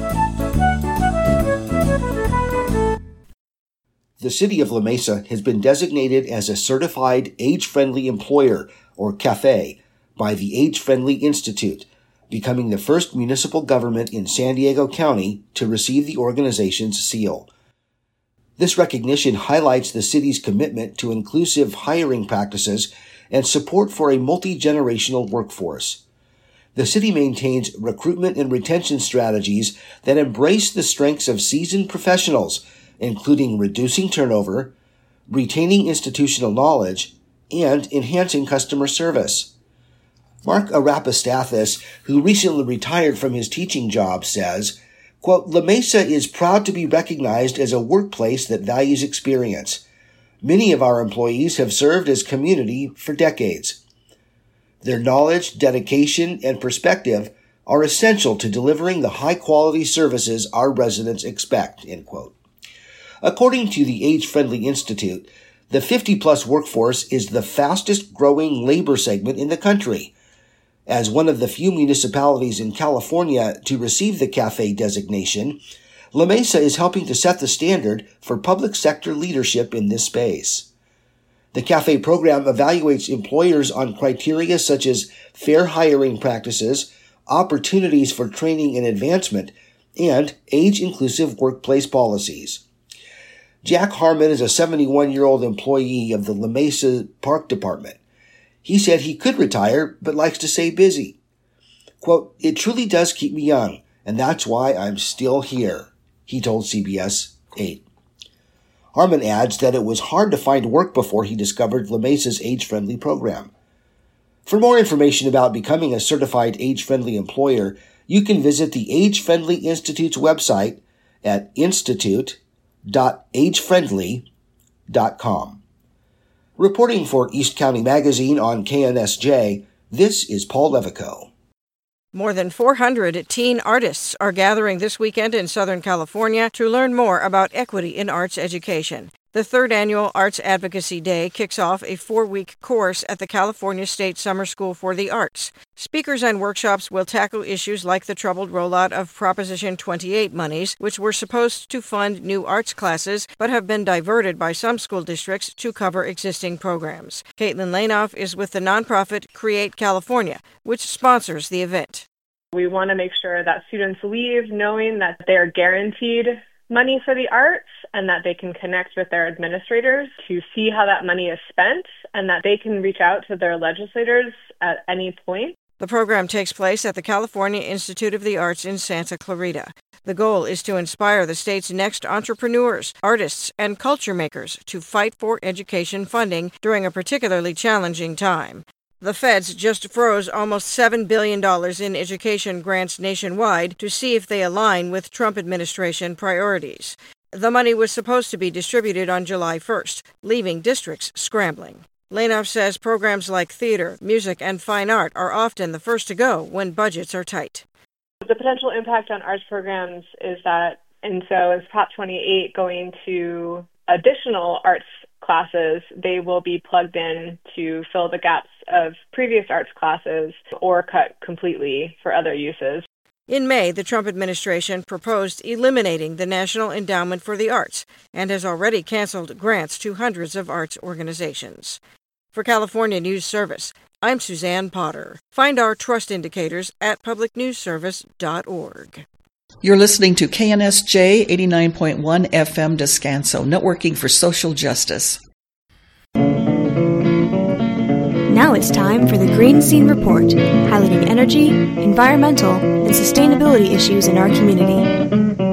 The City of La Mesa has been designated as a Certified Age-Friendly Employer, or CAFE, by the Age-Friendly Institute, becoming the first municipal government in San Diego County to receive the organization's seal. This recognition highlights the city's commitment to inclusive hiring practices and support for a multi-generational workforce. The city maintains recruitment and retention strategies that embrace the strengths of seasoned professionals, including reducing turnover, retaining institutional knowledge, and enhancing customer service. Mark Arapastathis, who recently retired from his teaching job, says, quote, La Mesa is proud to be recognized as a workplace that values experience. Many of our employees have served as community for decades. Their knowledge, dedication, and perspective are essential to delivering the high-quality services our residents expect, end quote. According to the Age Friendly Institute, the fifty-plus workforce is the fastest-growing labor segment in the country. As one of the few municipalities in California to receive the CAFE designation, La Mesa is helping to set the standard for public sector leadership in this space. The CAFE program evaluates employers on criteria such as fair hiring practices, opportunities for training and advancement, and age-inclusive workplace policies. Jack Harmon is a seventy-one-year-old employee of the La Mesa Park Department. He said he could retire, but likes to stay busy. Quote, "It truly does keep me young, and that's why I'm still here," he told C B S eight. Harmon adds that it was hard to find work before he discovered La Mesa's age-friendly program. For more information about becoming a certified age-friendly employer, you can visit the Age Friendly Institute's website at institute dot age friendly dot com. Reporting for East County Magazine on K N S J, this is Paul Levico. More than four hundred teen artists are gathering this weekend in Southern California to learn more about equity in arts education. The third annual Arts Advocacy Day kicks off a four-week course at the California State Summer School for the Arts. Speakers and workshops will tackle issues like the troubled rollout of Proposition twenty-eight monies, which were supposed to fund new arts classes but have been diverted by some school districts to cover existing programs. Caitlin Lainoff is with the nonprofit Create California, which sponsors the event. We want to make sure that students leave knowing that they're guaranteed money for the arts and that they can connect with their administrators to see how that money is spent and that they can reach out to their legislators at any point. The program takes place at the California Institute of the Arts in Santa Clarita. The goal is to inspire the state's next entrepreneurs, artists, and culture makers to fight for education funding during a particularly challenging time. The feds just froze almost seven billion dollars in education grants nationwide to see if they align with Trump administration priorities. The money was supposed to be distributed on July first, leaving districts scrambling. Lainoff says programs like theater, music, and fine art are often the first to go when budgets are tight. The potential impact on arts programs is that, and so is Prop twenty-eight going to additional arts classes, they will be plugged in to fill the gaps of previous arts classes or cut completely for other uses. In May, the Trump administration proposed eliminating the National Endowment for the Arts and has already canceled grants to hundreds of arts organizations. For California News Service, I'm Suzanne Potter. Find our trust indicators at public news service dot org. You're listening to K N S J eighty-nine point one F M Descanso, networking for social justice. Now it's time for the Green Scene Report, highlighting energy, environmental, and sustainability issues in our community.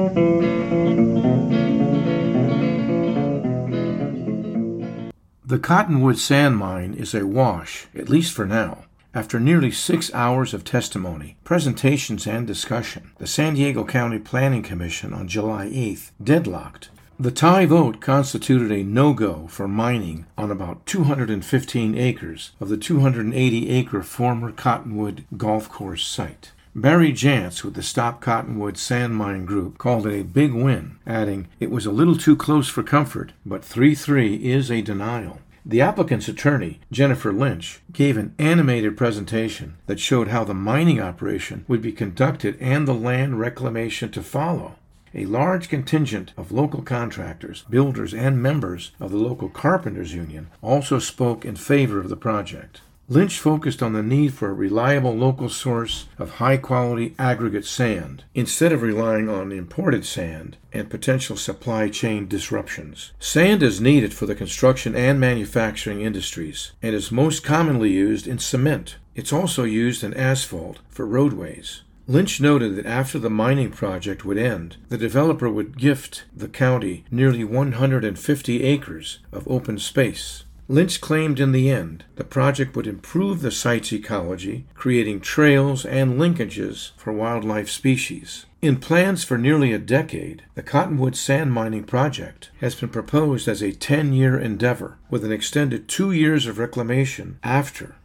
The Cottonwood Sand Mine is a wash, at least for now. After nearly six hours of testimony, presentations, and discussion, the San Diego County Planning Commission on July eighth deadlocked. The tie vote constituted a no-go for mining on about two hundred fifteen acres of the two hundred eighty acre former Cottonwood Golf Course site. Barry Jantz with the Stop Cottonwood Sand Mine Group called it a big win, adding, "It was a little too close for comfort, but three three is a denial." The applicant's attorney, Jennifer Lynch, gave an animated presentation that showed how the mining operation would be conducted and the land reclamation to follow. A large contingent of local contractors, builders, and members of the local carpenters union also spoke in favor of the project. Lynch focused on the need for a reliable local source of high-quality aggregate sand, instead of relying on imported sand and potential supply chain disruptions. Sand is needed for the construction and manufacturing industries, and is most commonly used in cement. It's also used in asphalt for roadways. Lynch noted that after the mining project would end, the developer would gift the county nearly one hundred fifty acres of open space. Lynch claimed in the end the project would improve the site's ecology, creating trails and linkages for wildlife species. In plans for nearly a decade, the Cottonwood Sand Mining Project has been proposed as a ten-year endeavor with an extended two years of reclamation after,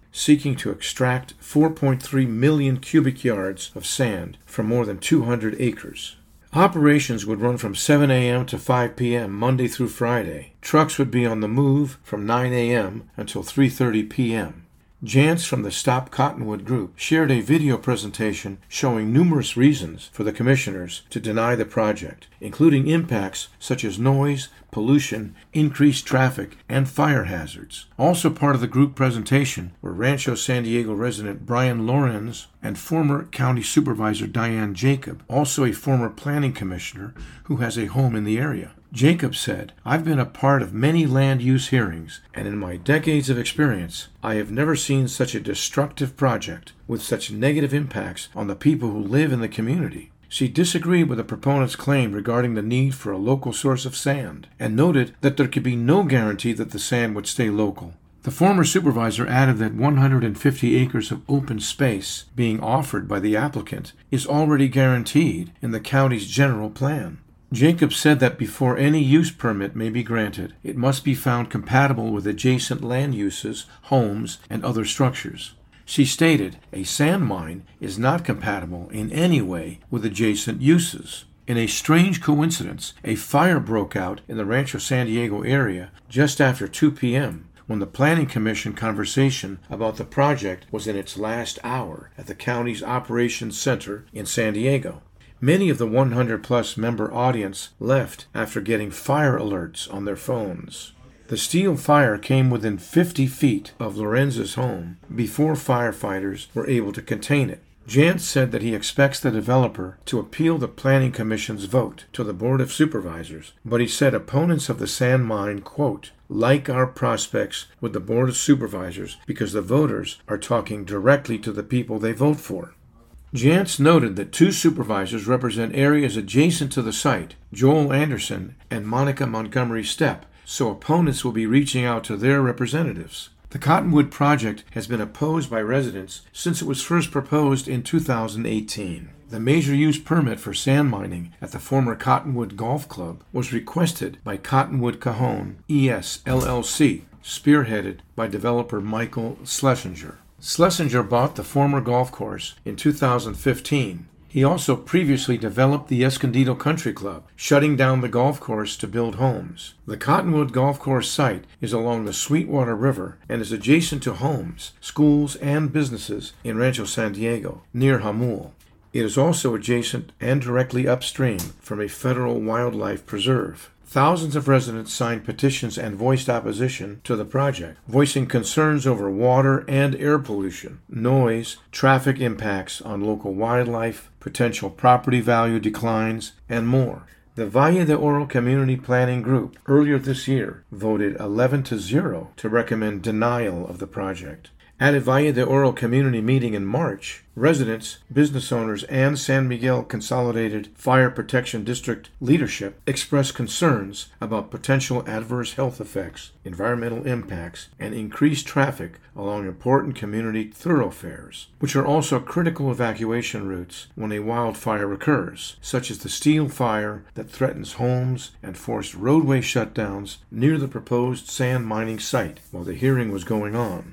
seeking to extract four point three million cubic yards of sand from more than two hundred acres. Operations would run from seven a.m. to five p.m. Monday through Friday. Trucks would be on the move from nine a.m. until three thirty p.m. Jantz from the Stop Cottonwood group shared a video presentation showing numerous reasons for the commissioners to deny the project, including impacts such as noise, pollution, increased traffic, and fire hazards. Also part of the group presentation were Rancho San Diego resident Brian Lorenz and former County Supervisor Diane Jacob, also a former planning commissioner who has a home in the area. Jacob said, "I've been a part of many land use hearings, and in my decades of experience, I have never seen such a destructive project with such negative impacts on the people who live in the community." She disagreed with the proponent's claim regarding the need for a local source of sand, and noted that there could be no guarantee that the sand would stay local. The former supervisor added that one hundred fifty acres of open space being offered by the applicant is already guaranteed in the county's general plan. Jacob said that before any use permit may be granted, it must be found compatible with adjacent land uses, homes, and other structures. She stated, "A sand mine is not compatible in any way with adjacent uses." In a strange coincidence, a fire broke out in the Rancho San Diego area just after two p.m., when the Planning Commission conversation about the project was in its last hour at the county's Operations Center in San Diego. Many of the one hundred plus member audience left after getting fire alerts on their phones. The steel fire came within fifty feet of Lorenz's home before firefighters were able to contain it. Jantz said that he expects the developer to appeal the Planning Commission's vote to the Board of Supervisors, but he said opponents of the sand mine, quote, "like our prospects with the Board of Supervisors because the voters are talking directly to the people they vote for." Jantz noted that two supervisors represent areas adjacent to the site, Joel Anderson and Monica Montgomery Stepp, so opponents will be reaching out to their representatives. The Cottonwood project has been opposed by residents since it was first proposed in two thousand eighteen. The major use permit for sand mining at the former Cottonwood Golf Club was requested by Cottonwood Cajon E S L L C, spearheaded by developer Michael Schlesinger. Schlesinger bought the former golf course in two thousand fifteen. He also previously developed the Escondido Country Club, shutting down the golf course to build homes. The Cottonwood Golf Course site is along the Sweetwater River and is adjacent to homes, schools, and businesses in Rancho San Diego, near Jamul. It is also adjacent and directly upstream from a federal wildlife preserve. Thousands of residents signed petitions and voiced opposition to the project, voicing concerns over water and air pollution, noise, traffic impacts on local wildlife, potential property value declines, and more. The Valle de Oro Community Planning Group earlier this year voted eleven to zero to recommend denial of the project. At a Valle de Oro community meeting in March, residents, business owners, and San Miguel Consolidated Fire Protection District leadership expressed concerns about potential adverse health effects, environmental impacts, and increased traffic along important community thoroughfares, which are also critical evacuation routes when a wildfire occurs, such as the steel fire that threatens homes and forced roadway shutdowns near the proposed sand mining site while the hearing was going on.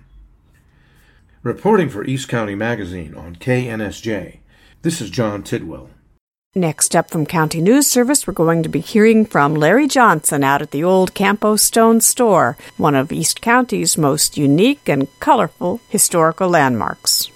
Reporting for East County Magazine on K N S J, this is John Tidwell. Next up from County News Service, we're going to be hearing from Larry Johnson out at the old Campo Stone Store, one of East County's most unique and colorful historical landmarks.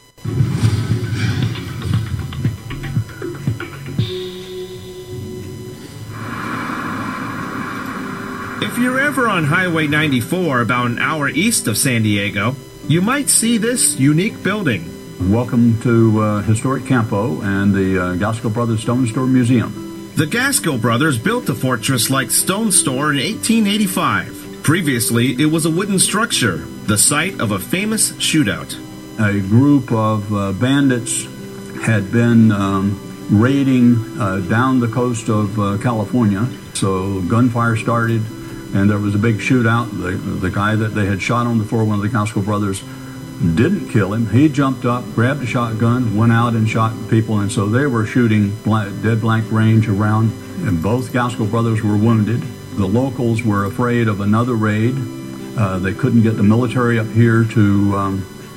If you're ever on Highway ninety-four about an hour east of San Diego, you might see this unique building. Welcome to uh, Historic Campo and the uh, Gaskell Brothers Stone Store Museum. The Gaskell Brothers built the fortress-like stone store in eighteen eighty-five. Previously, it was a wooden structure, the site of a famous shootout. A group of uh, bandits had been um, raiding uh, down the coast of uh, California, so gunfire started. And there was a big shootout. The, the guy that they had shot on the floor, one of the Gaskell brothers, didn't kill him. He jumped up, grabbed a shotgun, went out and shot people. And so they were shooting blank, dead blank range around. And both Gaskell brothers were wounded. The locals were afraid of another raid. Uh, they couldn't get the military up here to um,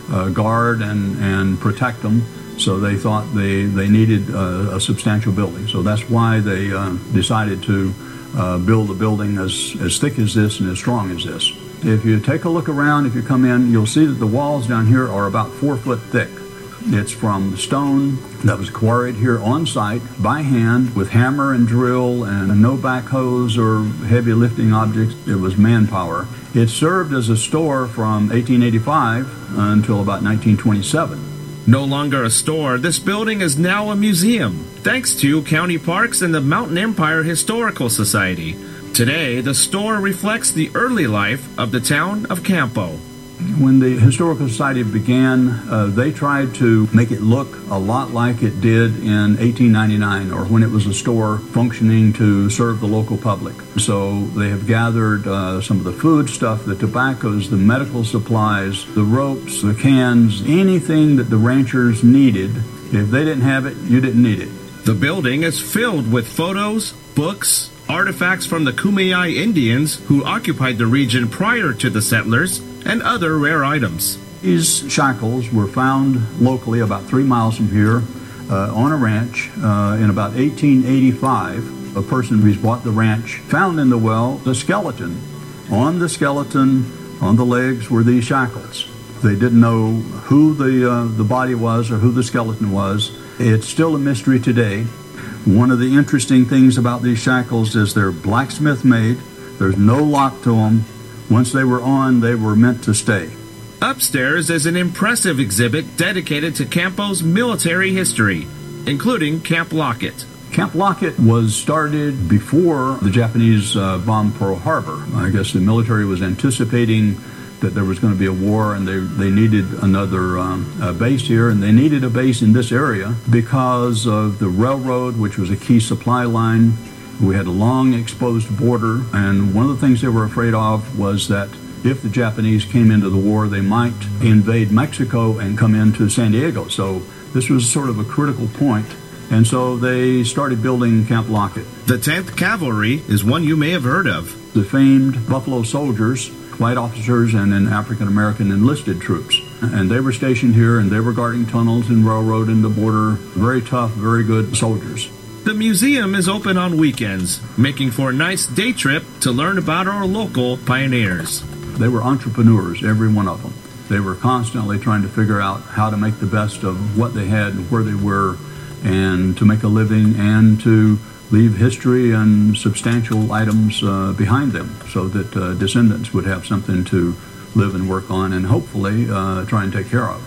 uh, guard and, and protect them. So they thought they, they needed uh, a substantial building. So that's why they uh, decided to uh, build a building as, as thick as this and as strong as this. If you take a look around, if you come in, you'll see that the walls down here are about four foot thick. It's from stone that was quarried here on site by hand with hammer and drill and no backhoes or heavy lifting objects. It was manpower. It served as a store from eighteen eighty-five until about nineteen twenty-seven. No longer a store, this building is now a museum, thanks to County Parks and the Mountain Empire Historical Society. Today, the store reflects the early life of the town of Campo. When the Historical Society began, uh, they tried to make it look a lot like it did in eighteen ninety-nine, or when it was a store functioning to serve the local public. So they have gathered uh, some of the food stuff, the tobaccos, the medical supplies, the ropes, the cans, anything that the ranchers needed. If they didn't have it, you didn't need it. The building is filled with photos, books, artifacts from the Kumeyaay Indians who occupied the region prior to the settlers, and other rare items. These shackles were found locally about three miles from here uh, on a ranch uh, in about eighteen eighty-five. A person who's bought the ranch found in the well the skeleton. On the skeleton, on the legs, were these shackles. They didn't know who the, uh, the body was or who the skeleton was. It's still a mystery today. One of the interesting things about these shackles is they're blacksmith made. There's no lock to them. Once they were on, they were meant to stay. Upstairs is an impressive exhibit dedicated to Campo's military history, including Camp Lockett. Camp Lockett was started before the Japanese uh, bombed Pearl Harbor. I guess the military was anticipating that there was going to be a war, and they, they needed another um, uh, base here, and they needed a base in this area because of the railroad, which was a key supply line. We had a long exposed border, and one of the things they were afraid of was that if the Japanese came into the war, they might invade Mexico and come into San Diego. So this was sort of a critical point, and so they started building Camp Lockett. The tenth Cavalry is one you may have heard of. The famed Buffalo Soldiers, white officers and then African-American enlisted troops. And they were stationed here, and they were guarding tunnels and railroad and the border. Very tough, very good soldiers. The museum is open on weekends, making for a nice day trip to learn about our local pioneers. They were entrepreneurs, every one of them. They were constantly trying to figure out how to make the best of what they had and where they were, and to make a living and to leave history and substantial items uh, behind them so that uh, descendants would have something to live and work on and hopefully uh, try and take care of.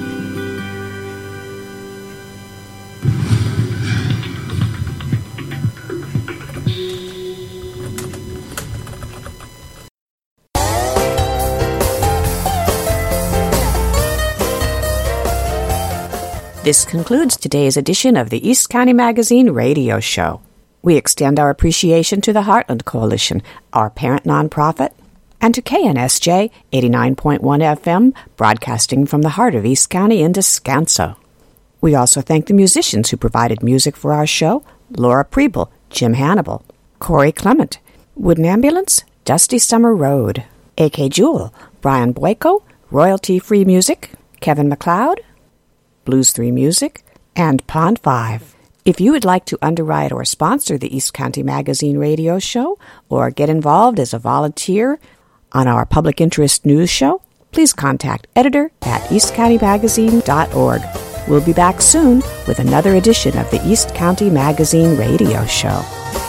This concludes today's edition of the East County Magazine radio show. We extend our appreciation to the Heartland Coalition, our parent nonprofit, and to K N S J eighty-nine point one F M, broadcasting from the heart of East County in Descanso. We also thank the musicians who provided music for our show: Laura Preble, Jim Hannibal, Corey Clement, Wooden Ambulance, Dusty Summer Road, A K Jewel, Brian Boyko, Royalty-Free Music, Kevin MacLeod, Blues three Music, and Pond five. If you would like to underwrite or sponsor the East County Magazine radio show, or get involved as a volunteer on our public interest news show, please contact editor at east county magazine dot org. We'll be back soon with another edition of the East County Magazine radio show.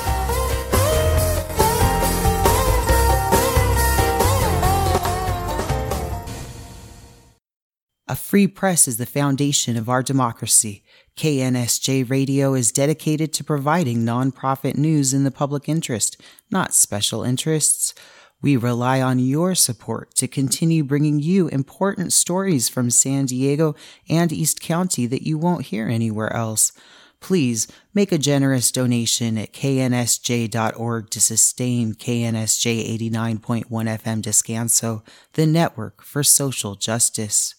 A free press is the foundation of our democracy. K N S J Radio is dedicated to providing nonprofit news in the public interest, not special interests. We rely on your support to continue bringing you important stories from San Diego and East County that you won't hear anywhere else. Please make a generous donation at K N S J dot org to sustain K N S J eighty-nine point one F M Descanso, the network for social justice.